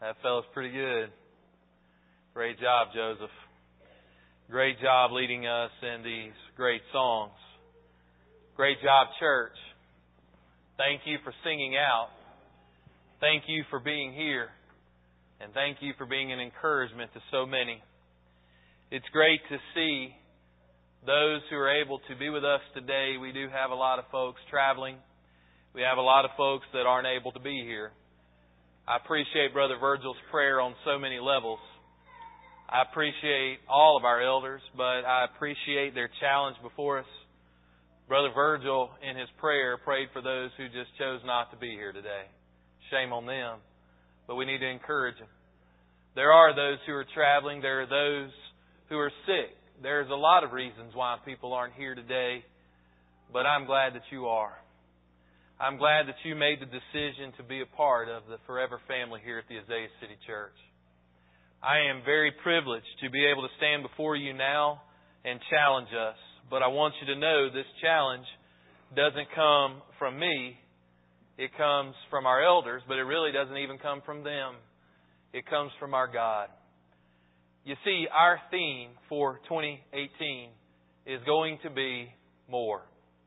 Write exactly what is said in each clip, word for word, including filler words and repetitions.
That fella's pretty good. Great job, Joseph. Great job leading us in these great songs. Great job, church. Thank you for singing out. Thank you for being here. And thank you for being an encouragement to so many. It's great to see those who are able to be with us today. We do have a lot of folks traveling. We have a lot of folks that aren't able to be here. I appreciate Brother Virgil's prayer on so many levels. I appreciate all of our elders, but I appreciate their challenge before us. Brother Virgil, in his prayer, prayed for those who just chose not to be here today. Shame on them. But we need to encourage them. There are those who are traveling. There are those who are sick. There's a lot of reasons why people aren't here today. But I'm glad that you are. I'm glad that you made the decision to be a part of the Forever family here at the Azalea City Church. I am very privileged to be able to stand before you now and challenge us. But I want you to know this challenge doesn't come from me. It comes from our elders, but it really doesn't even come from them. It comes from our God. You see, our theme for twenty eighteen is going to be more.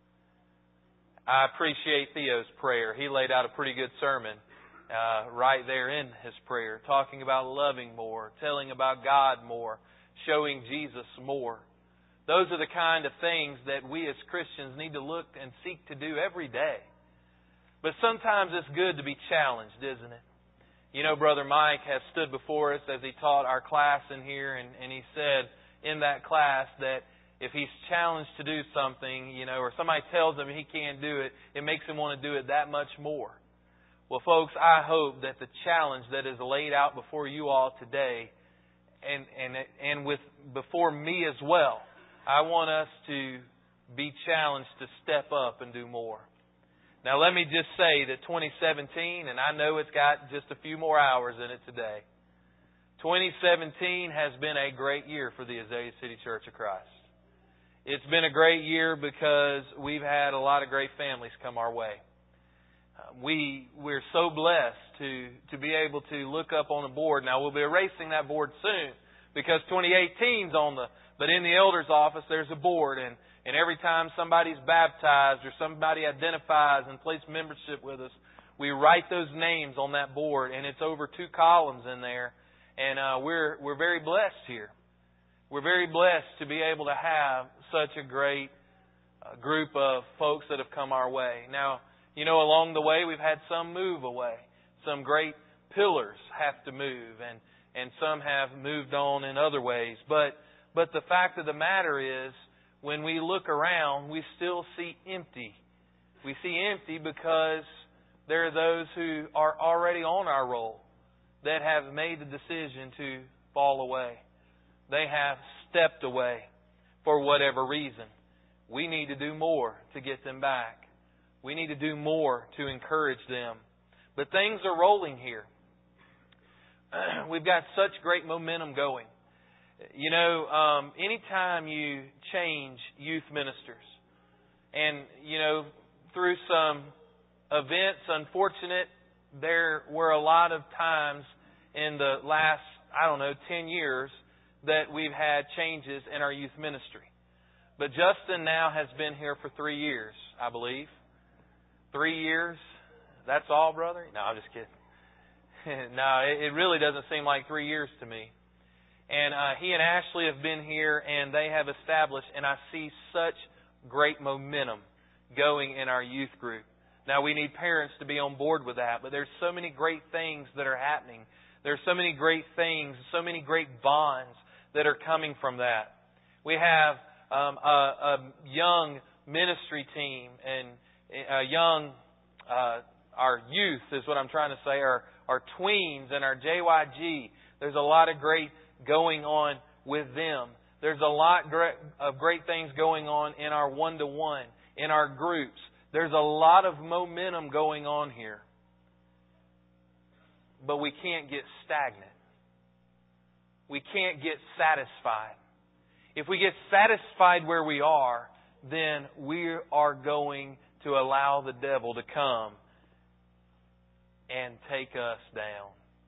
I appreciate Theo's prayer. He laid out a pretty good sermon uh, right there in his prayer, talking about loving more, telling about God more, showing Jesus more. Those are the kind of things that we as Christians need to look and seek to do every day. But sometimes it's good to be challenged, isn't it? You know, Brother Mike has stood before us as he taught our class in here, and, and he said in that class that if he's challenged to do something, you know, or somebody tells him he can't do it, it makes him want to do it that much more. Well, folks, I hope that the challenge that is laid out before you all today, and and and with before me as well, I want us to be challenged to step up and do more. Now, let me just say that twenty seventeen, and I know it's got just a few more hours in it today, twenty seventeen has been a great year for the Azalea City Church of Christ. It's been a great year because we've had a lot of great families come our way. Uh, we, we're so blessed to, to be able to look up on a board. Now, we'll be erasing that board soon because twenty eighteen's on the, but in the elder's office, there's a board, and And every time somebody's baptized or somebody identifies and places membership with us, we write those names on that board, and it's over two columns in there. And uh, we're we're very blessed here. We're very blessed to be able to have such a great uh, group of folks that have come our way. Now, you know, along the way we've had some move away. Some great pillars have to move, and and some have moved on in other ways. But but the fact of the matter is, when we look around, we still see empty. We see empty because there are those who are already on our roll that have made the decision to fall away. They have stepped away for whatever reason. We need to do more to get them back. We need to do more to encourage them. But things are rolling here. We've got such great momentum going. You know, um, anytime you change youth ministers, and, you know, through some events, unfortunate, there were a lot of times in the last, I don't know, ten years that we've had changes in our youth ministry. But Justin now has been here for three years, I believe. Three years? That's all, brother? No, I'm just kidding. No, it really doesn't seem like three years to me. And uh, he and Ashley have been here, and they have established, and I see such great momentum going in our youth group. Now, we need parents to be on board with that, but there's so many great things that are happening. There's so many great things, so many great bonds that are coming from that. We have um, a, a young ministry team, and a young, uh, our youth is what I'm trying to say, our, our tweens and our J Y G. There's a lot of great going on with them. There's a lot of great things going on in our one-to-one, in our groups. There's a lot of momentum going on here. But we can't get stagnant. We can't get satisfied. If we get satisfied where we are, then we are going to allow the devil to come and take us down.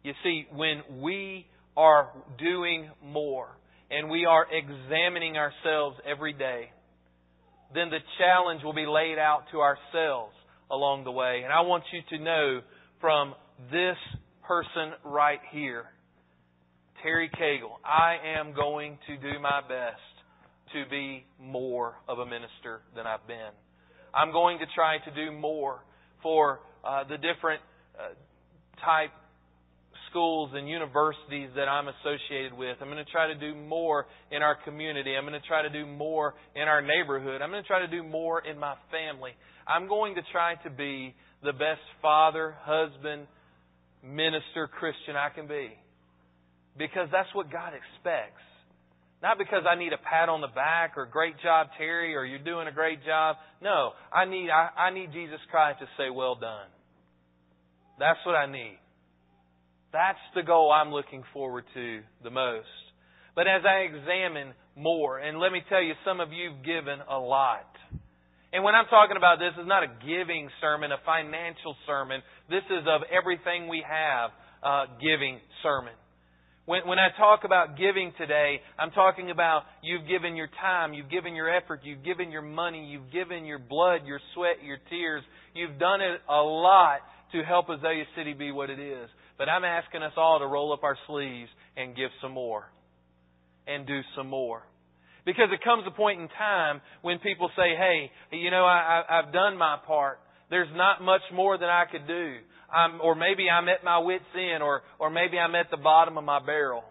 You see, when we are doing more and we are examining ourselves every day, then the challenge will be laid out to ourselves along the way. And I want you to know from this person right here, Terry Cagle, I am going to do my best to be more of a minister than I've been. I'm going to try to do more for uh, the different uh, type schools and universities that I'm associated with. I'm going to try to do more in our community. I'm going to try to do more in our neighborhood. I'm going to try to do more in my family. I'm going to try to be the best father, husband, minister, Christian I can be. Because that's what God expects. Not because I need a pat on the back or great job, Terry, or you're doing a great job. No, I need I, I need Jesus Christ to say, well done. That's what I need. That's the goal I'm looking forward to the most. But as I examine more, and let me tell you, some of you have given a lot. And when I'm talking about this, it's not a giving sermon, a financial sermon. This is of everything we have, uh, giving sermon. When, when I talk about giving today, I'm talking about you've given your time, you've given your effort, you've given your money, you've given your blood, your sweat, your tears. You've done it a lot to help Azalea City be what it is. But I'm asking us all to roll up our sleeves and give some more. And do some more. Because it comes a point in time when people say, hey, you know, I, I, I've done my part. There's not much more that I could do. I'm, or maybe I'm at my wit's end, or, or maybe I'm at the bottom of my barrel.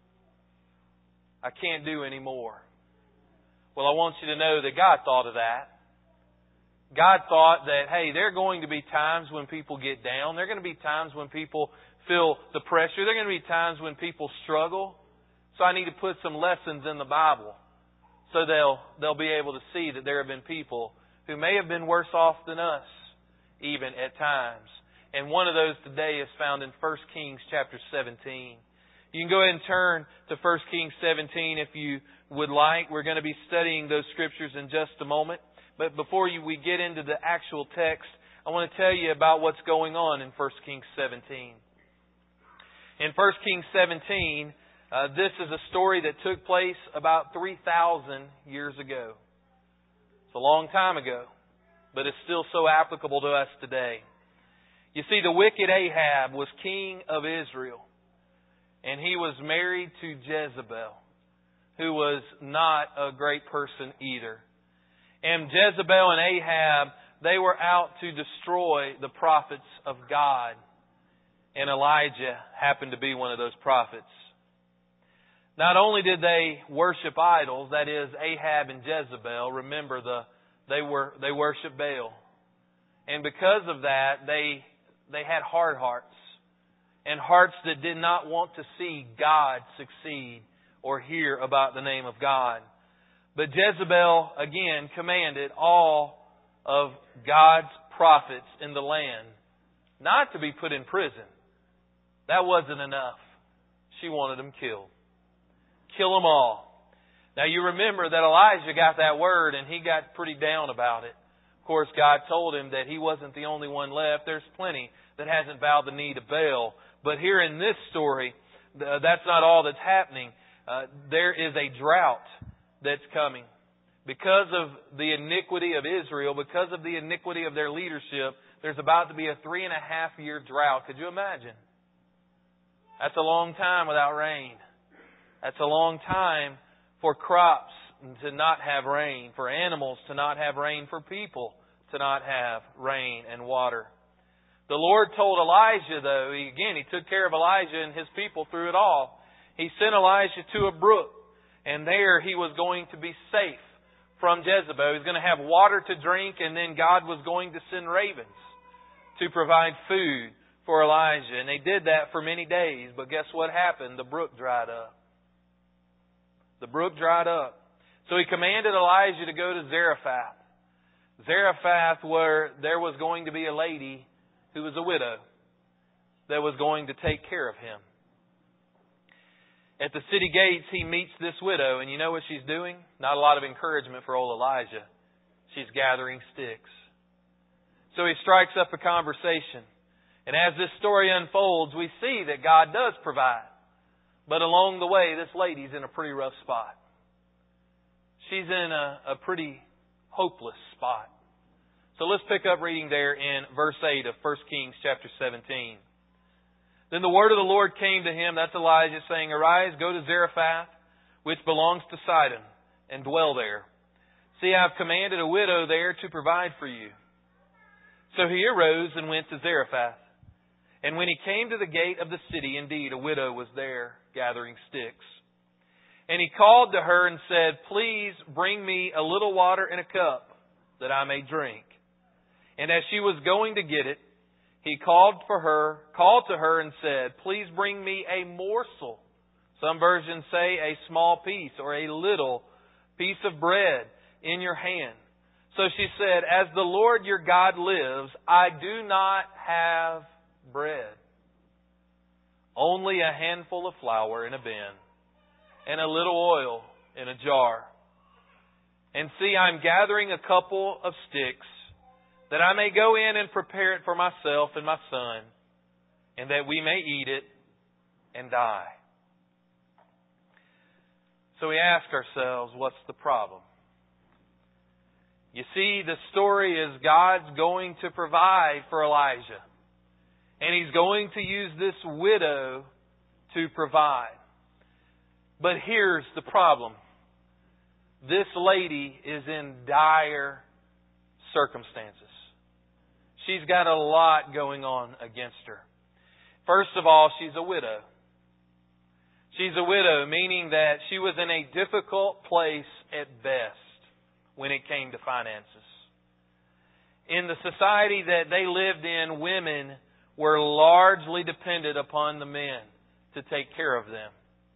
I can't do any more. Well, I want you to know that God thought of that. God thought that, hey, there are going to be times when people get down. There are going to be times when people feel the pressure. There are going to be times when people struggle. So I need to put some lessons in the Bible so they'll they'll be able to see that there have been people who may have been worse off than us, even at times. And one of those today is found in First Kings chapter seventeen. You can go ahead and turn to First Kings seventeen if you would like. We're going to be studying those scriptures in just a moment. But before you, we get into the actual text, I want to tell you about what's going on in First Kings seventeen. In First Kings seventeen, uh, this is a story that took place about three thousand years ago. It's a long time ago, but it's still so applicable to us today. You see, the wicked Ahab was king of Israel, and he was married to Jezebel, who was not a great person either. And Jezebel and Ahab, they were out to destroy the prophets of God. And Elijah happened to be one of those prophets. Not only did they worship idols, that is, Ahab and Jezebel, remember the they were they worshiped Baal. And because of that, they they had hard hearts. And hearts that did not want to see God succeed or hear about the name of God. But Jezebel, again, commanded all of God's prophets in the land not to be put in prison. That wasn't enough. She wanted them killed. Kill them all. Now you remember that Elijah got that word and he got pretty down about it. Of course, God told him that he wasn't the only one left. There's plenty that hasn't bowed the knee to Baal. But here in this story, that's not all that's happening. Uh, there is a drought that's coming. Because of the iniquity of Israel, because of the iniquity of their leadership, there's about to be a three and a half year drought. Could you imagine? That's a long time without rain. That's a long time for crops to not have rain, for animals to not have rain, for people to not have rain and water. The Lord told Elijah, though, he, again, He took care of Elijah and his people through it all. He sent Elijah to a brook, and there he was going to be safe from Jezebel. He was going to have water to drink, and then God was going to send ravens to provide food for Elijah. And they did that for many days. But guess what happened? The brook dried up. The brook dried up. So he commanded Elijah to go to Zarephath. Zarephath, where there was going to be a lady who was a widow that was going to take care of him. At the city gates, he meets this widow, and you know what she's doing? Not a lot of encouragement for old Elijah. She's gathering sticks. So he strikes up a conversation. And as this story unfolds, we see that God does provide. But along the way, this lady's in a pretty rough spot. She's in a, a pretty hopeless spot. So let's pick up reading there in verse eight of First Kings chapter seventeen. Then the word of the Lord came to him, that's Elijah, saying, Arise, go to Zarephath, which belongs to Sidon, and dwell there. See, I have commanded a widow there to provide for you. So he arose and went to Zarephath. And when he came to the gate of the city, indeed, a widow was there gathering sticks. And he called to her and said, Please bring me a little water in a cup, that I may drink. And as she was going to get it, he called for her, called to her and said, Please bring me a morsel. Some versions say a small piece or a little piece of bread in your hand. So she said, As the Lord your God lives, I do not have bread. Only a handful of flour in a bin and a little oil in a jar. And see, I'm gathering a couple of sticks that I may go in and prepare it for myself and my son, and that we may eat it and die. So we ask ourselves, what's the problem? You see, the story is God's going to provide for Elijah. And He's going to use this widow to provide. But here's the problem. This lady is in dire circumstances. She's got a lot going on against her. First of all, she's a widow. She's a widow, meaning that she was in a difficult place at best when it came to finances. In the society that they lived in, women were largely dependent upon the men to take care of them.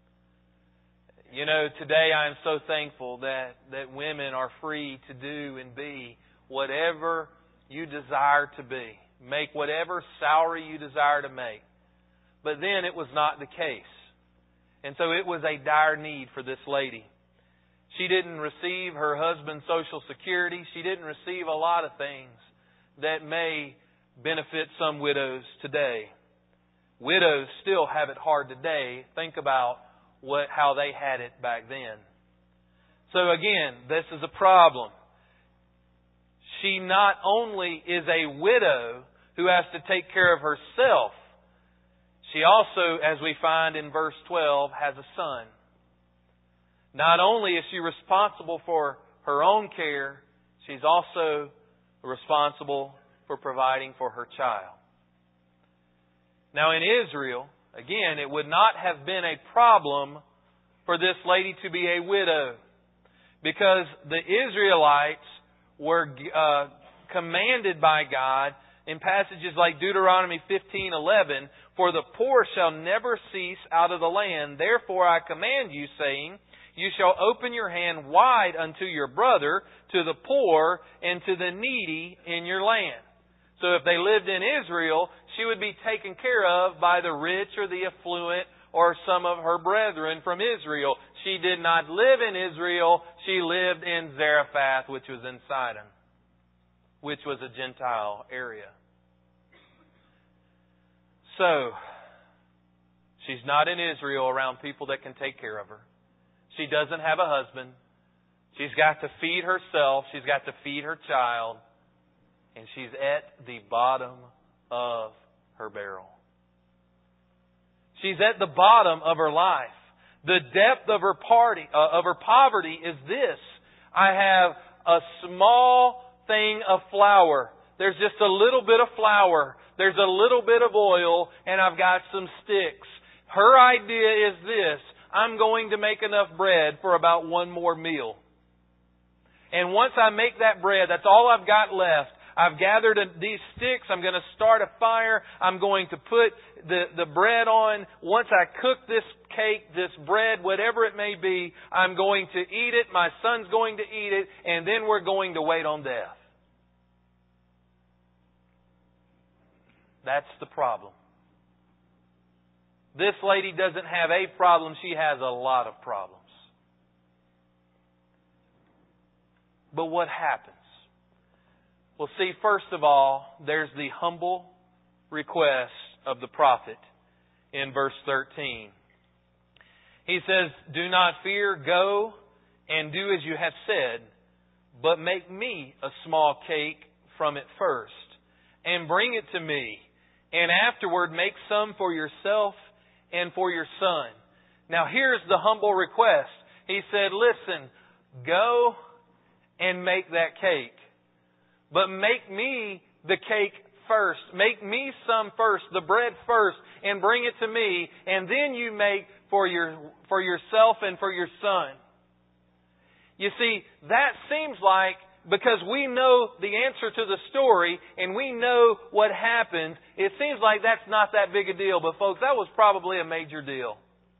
You know, today I am so thankful that, that women are free to do and be whatever you desire to be. Make whatever salary you desire to make. But then it was not the case. And so it was a dire need for this lady. She didn't receive her husband's Social Security. She didn't receive a lot of things that may benefit some widows today. Widows still have it hard today. Think about what how they had it back then. So again, this is a problem. She not only is a widow who has to take care of herself, she also, as we find in verse twelve, has a son. Not only is she responsible for her own care, she's also responsible for providing for her child. Now in Israel, again, it would not have been a problem for this lady to be a widow, because the Israelites were uh, commanded by God in passages like Deuteronomy fifteen eleven, For the poor shall never cease out of the land. Therefore I command you, saying, You shall open your hand wide unto your brother, to the poor, and to the needy in your land. So if they lived in Israel, she would be taken care of by the rich or the affluent or some of her brethren from Israel. She did not live in Israel. She lived in Zarephath, which was in Sidon, which was a Gentile area. So, she's not in Israel around people that can take care of her. She doesn't have a husband. She's got to feed herself. She's got to feed her child. And she's at the bottom of her barrel. She's at the bottom of her life. The depth of her party, uh, of her poverty is this. I have a small thing of flour. There's just a little bit of flour. There's a little bit of oil, and I've got some sticks. Her idea is this. I'm going to make enough bread for about one more meal. And once I make that bread, that's all I've got left. I've gathered these sticks. I'm going to start a fire. I'm going to put the, the bread on. Once I cook this cake, this bread, whatever it may be, I'm going to eat it. My son's going to eat it. And then we're going to wait on death. That's the problem. This lady doesn't have a problem. She has a lot of problems. But what happens? Well, see, first of all, there's the humble request of the prophet in verse thirteen. He says, "Do not fear, go and do as you have said, but make me a small cake from it first, and bring it to me, and afterward make some for yourself and for your son." Now here's the humble request. He said, listen, go and make that cake, but make me the cake first. Make me some first, the bread first, and bring it to me, and then you make for your for yourself and for your son. You see, that seems like, because we know the answer to the story and we know what happened, it seems like that's not that big a deal. But folks, that was probably a major deal.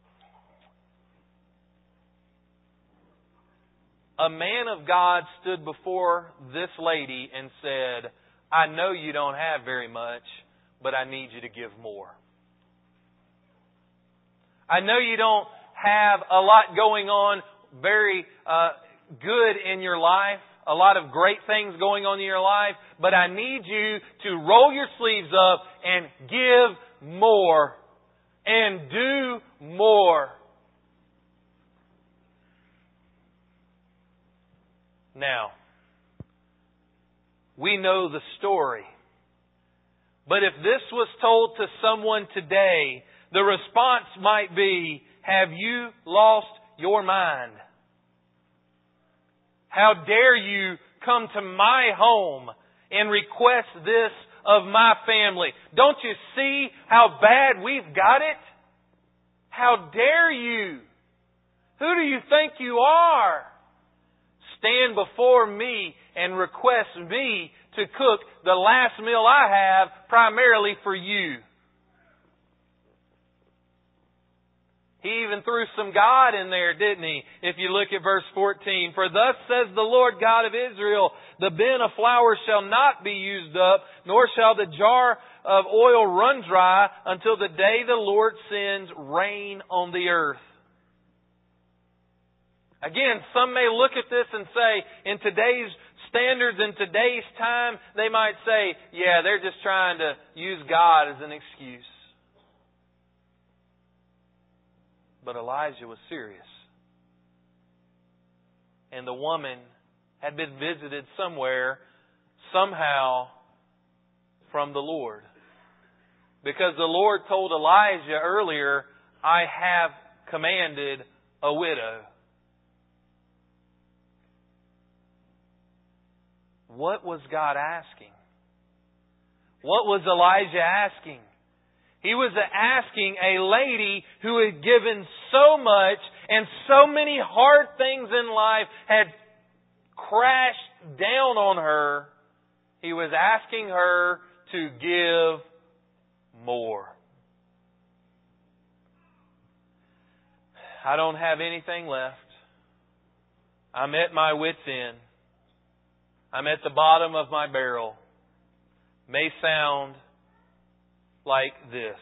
A man of God stood before this lady and said, "I know you don't have very much, but I need you to give more. I know you don't have a lot going on very uh, good in your life, a lot of great things going on in your life, but I need you to roll your sleeves up and give more and do more." Now, we know the story. But if this was told to someone today, the response might be, "Have you lost your mind? How dare you come to my home and request this of my family? Don't you see how bad we've got it? How dare you? Who do you think you are? Stand before me and request me to cook the last meal I have primarily for you." He even threw some God in there, didn't he? If you look at verse fourteen. "For thus says the Lord God of Israel, the bin of flour shall not be used up, nor shall the jar of oil run dry until the day the Lord sends rain on the earth." Again, some may look at this and say, in today's standards, in today's time, they might say, yeah, they're just trying to use God as an excuse. But Elijah was serious. And the woman had been visited somewhere, somehow, from the Lord. Because the Lord told Elijah earlier, "I have commanded a widow." What was God asking? What was Elijah asking? He was asking a lady who had given so much and so many hard things in life had crashed down on her. He was asking her to give more. "I don't have anything left. I'm at my wit's end. I'm at the bottom of my barrel." May sound like this.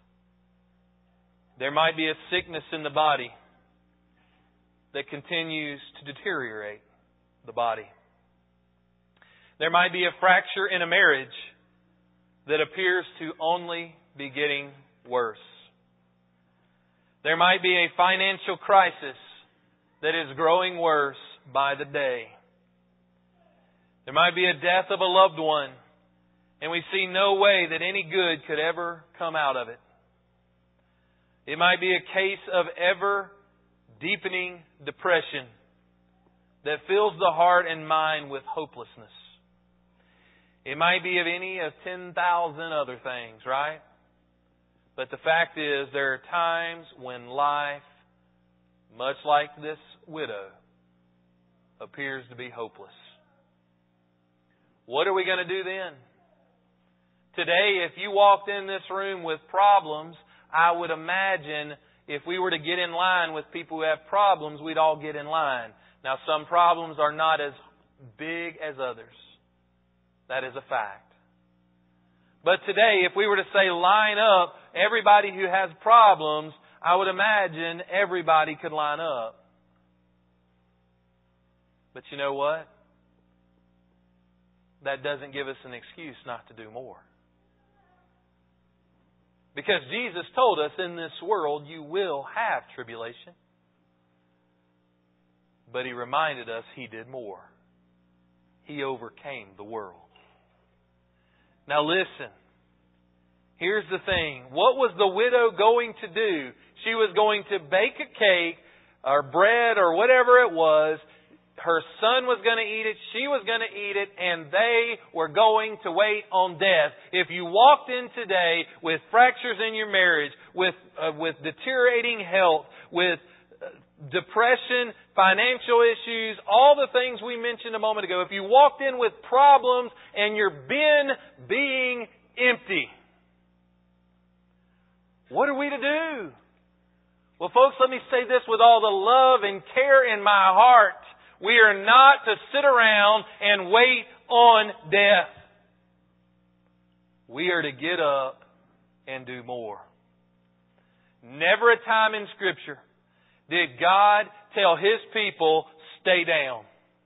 There might be a sickness in the body that continues to deteriorate the body. There might be a fracture in a marriage that appears to only be getting worse. There might be a financial crisis that is growing worse by the day. There might be a death of a loved one, and we see no way that any good could ever come out of it. It might be a case of ever deepening depression that fills the heart and mind with hopelessness. It might be of any of ten thousand other things, right? But the fact is, there are times when life, much like this widow, appears to be hopeless. What are we going to do then? Today, if you walked in this room with problems, I would imagine if we were to get in line with people who have problems, we'd all get in line. Now, some problems are not as big as others. That is a fact. But today, if we were to say line up everybody who has problems, I would imagine everybody could line up. But you know what? That doesn't give us an excuse not to do more. Because Jesus told us in this world you will have tribulation. But He reminded us He did more. He overcame the world. Now listen. Here's the thing. What was the widow going to do? She was going to bake a cake or bread or whatever it was. Her son was going to eat it. She was going to eat it. And they were going to wait on death. If you walked in today with fractures in your marriage, with, uh, with deteriorating health, with uh, depression, financial issues, all the things we mentioned a moment ago, if you walked in with problems and your bin being empty, what are we to do? Well, folks, let me say this with all the love and care in my heart. We are not to sit around and wait on death. We are to get up and do more. Never a time in Scripture did God tell His people, stay down.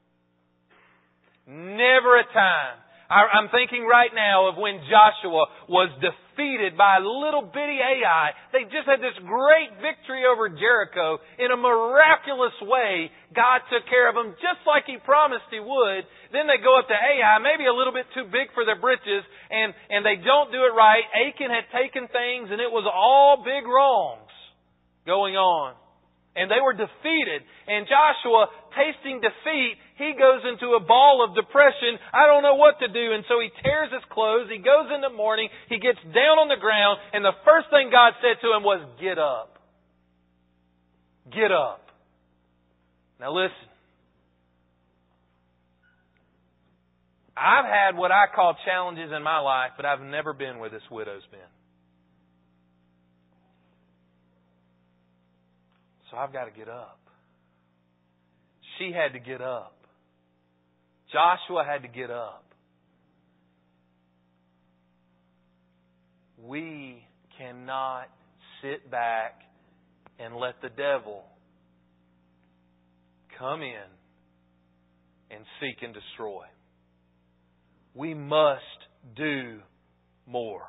Never a time. I'm thinking right now of when Joshua was defeated by little bitty Ai. They just had this great victory over Jericho. In a miraculous way, God took care of them just like He promised He would. Then they go up to Ai, maybe a little bit too big for their britches, and, and they don't do it right. Achan had taken things, and it was all big wrongs going on. And they were defeated. And Joshua, tasting defeat, he goes into a ball of depression. I don't know what to do. And so he tears his clothes. He goes in the morning. He gets down on the ground. And the first thing God said to him was, get up. Get up. Now listen. I've had what I call challenges in my life, but I've never been where this widow's been. So I've got to get up. She had to get up. Joshua had to get up. We cannot sit back and let the devil come in and seek and destroy. We must do more.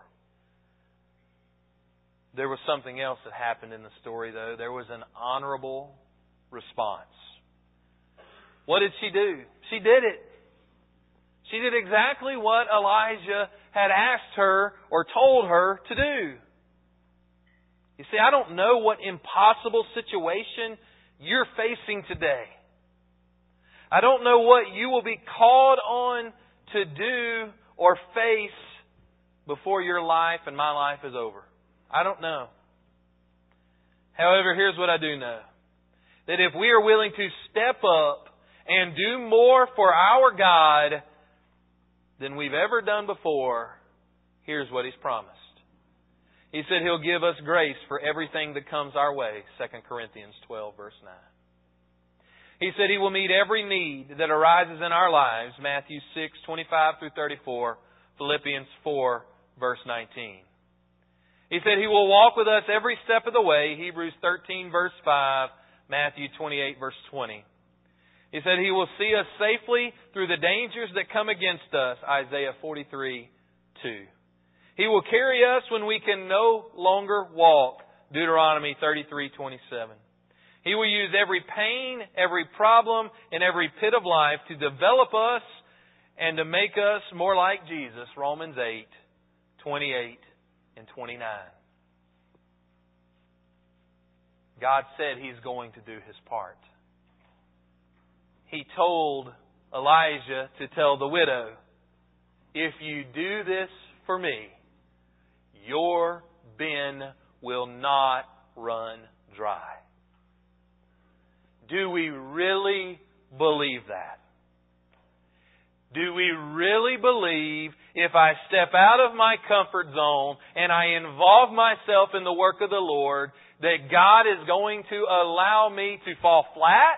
There was something else that happened in the story, though. There was an honorable response. What did she do? She did it. She did exactly what Elijah had asked her or told her to do. You see, I don't know what impossible situation you're facing today. I don't know what you will be called on to do or face before your life and my life is over. I don't know. However, here's what I do know. That if we are willing to step up and do more for our God than we've ever done before, here's what He's promised. He said He'll give us grace for everything that comes our way. Second Corinthians twelve, verse nine. He said He will meet every need that arises in our lives. Matthew six, twenty-five through thirty-four. Philippians four, verse nineteen. He said He will walk with us every step of the way. Hebrews thirteen, verse five. Matthew twenty-eight, verse twenty. He said He will see us safely through the dangers that come against us. Isaiah forty-three, two. He will carry us when we can no longer walk. Deuteronomy thirty-three, twenty-seven. He will use every pain, every problem, and every pit of life to develop us and to make us more like Jesus. Romans eight, twenty-eight and twenty-nine. God said He's going to do His part. He told Elijah to tell the widow, if you do this for me, your bin will not run dry. Do we really believe that? Do we really believe if I step out of my comfort zone and I involve myself in the work of the Lord, that God is going to allow me to fall flat?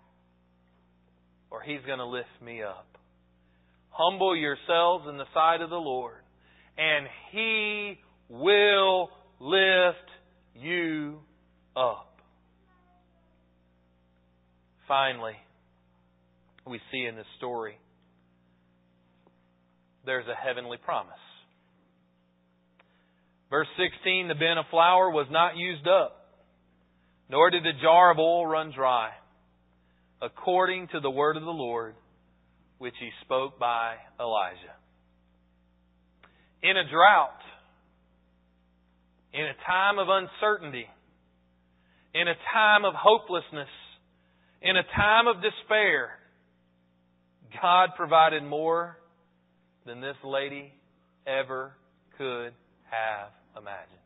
Or He's going to lift me up? Humble yourselves in the sight of the Lord, and He will lift you up. Finally, we see in this story, there's a heavenly promise. Verse sixteen, the bin of flour was not used up, nor did the jar of oil run dry, according to the word of the Lord, which He spoke by Elijah. In a drought, in a time of uncertainty, in a time of hopelessness, in a time of despair, God provided more than this lady ever could have imagined.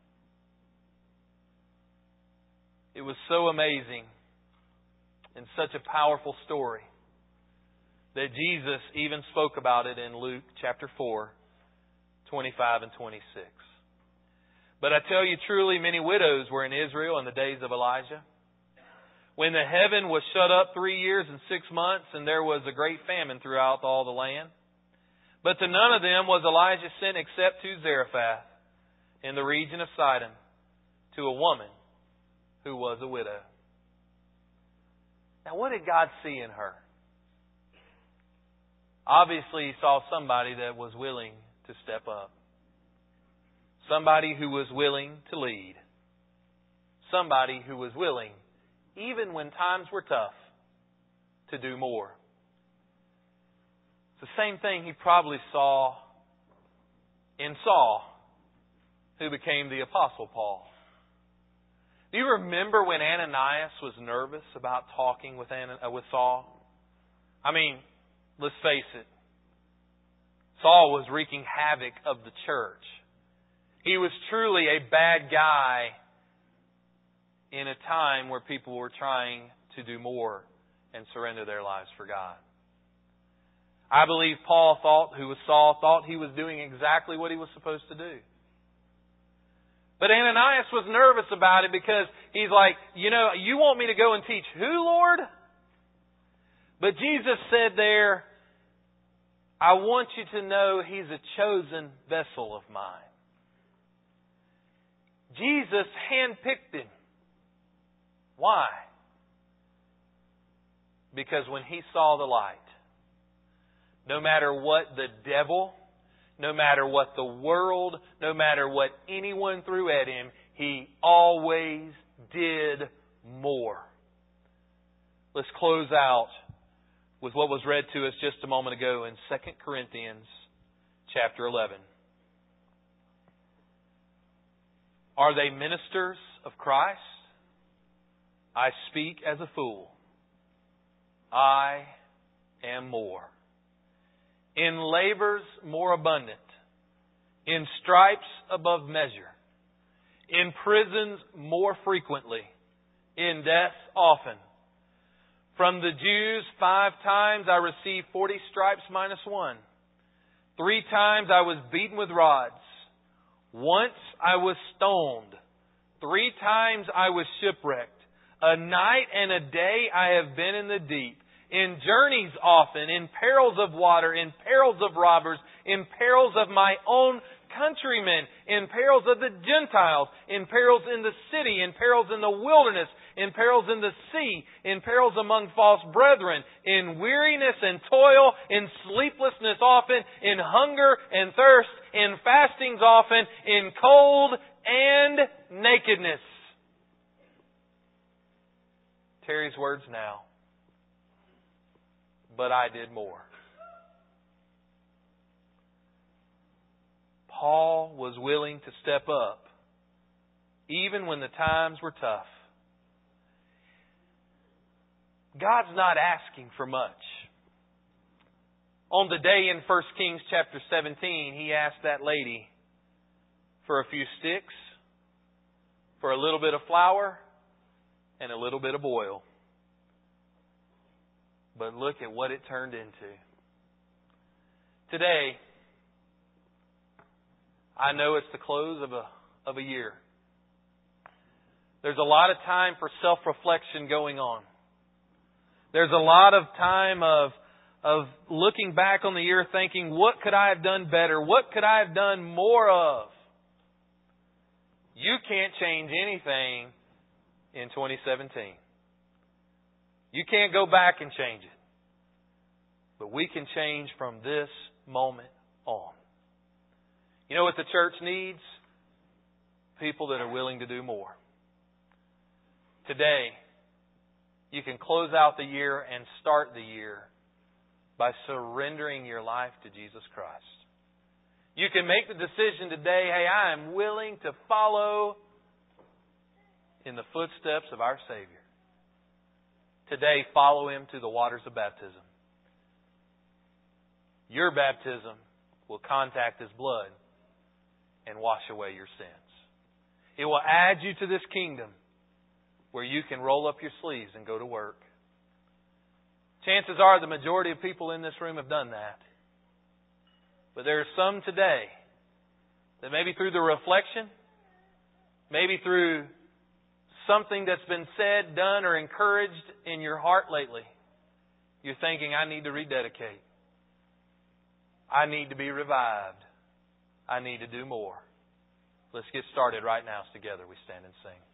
It was so amazing and such a powerful story that Jesus even spoke about it in Luke chapter four, twenty-five and twenty-six. But I tell you truly, many widows were in Israel in the days of Elijah, when the heaven was shut up three years and six months, and there was a great famine throughout all the land. But to none of them was Elijah sent except to Zarephath in the region of Sidon, to a woman who was a widow. Now, what did God see in her? Obviously, He saw somebody that was willing to step up. Somebody who was willing to lead. Somebody who was willing, even when times were tough, to do more. It's the same thing He probably saw in Saul, who became the Apostle Paul. Do you remember when Ananias was nervous about talking with An- uh, with Saul? I mean, let's face it. Saul was wreaking havoc of the church. He was truly a bad guy in a time where people were trying to do more and surrender their lives for God. I believe Paul thought, who was Saul, thought he was doing exactly what he was supposed to do. But Ananias was nervous about it because he's like, you know, you want me to go and teach who, Lord? But Jesus said there, I want you to know He's a chosen vessel of mine. Jesus handpicked him. Why? Because when he saw the light, no matter what the devil, no matter what the world, no matter what anyone threw at him, he always did more. Let's close out with what was read to us just a moment ago in Second Corinthians chapter eleven. Are they ministers of Christ? I speak as a fool. I am more. In labors more abundant, in stripes above measure, in prisons more frequently, in death often. From the Jews five times I received forty stripes minus one. Three times I was beaten with rods. Once I was stoned. Three times I was shipwrecked. A night and a day I have been in the deep. In journeys often, in perils of water, in perils of robbers, in perils of my own countrymen, in perils of the Gentiles, in perils in the city, in perils in the wilderness, in perils in the sea, in perils among false brethren, in weariness and toil, in sleeplessness often, in hunger and thirst, in fastings often, in cold and nakedness. Terry's words now. But I did more. Paul was willing to step up even when the times were tough. God's not asking for much. On the day in First Kings chapter seventeen, He asked that lady for a few sticks, for a little bit of flour, and a little bit of oil. But look at what it turned into. Today, I know it's the close of a of a year. There's a lot of time for self-reflection going on. There's a lot of time of of looking back on the year thinking, what could I have done better? What could I have done more of? You can't change anything in twenty seventeen. You can't go back and change it. But we can change from this moment on. You know what the church needs? People that are willing to do more. Today, you can close out the year and start the year by surrendering your life to Jesus Christ. You can make the decision today, hey, I am willing to follow in the footsteps of our Savior. Today, follow Him to the waters of baptism. Your baptism will contact His blood and wash away your sins. It will add you to this kingdom where you can roll up your sleeves and go to work. Chances are the majority of people in this room have done that. But there are some today that maybe through the reflection, maybe through something that's been said, done, or encouraged in your heart lately, you're thinking, I need to rededicate. I need to be revived. I need to do more. Let's get started right now. Together we stand and sing.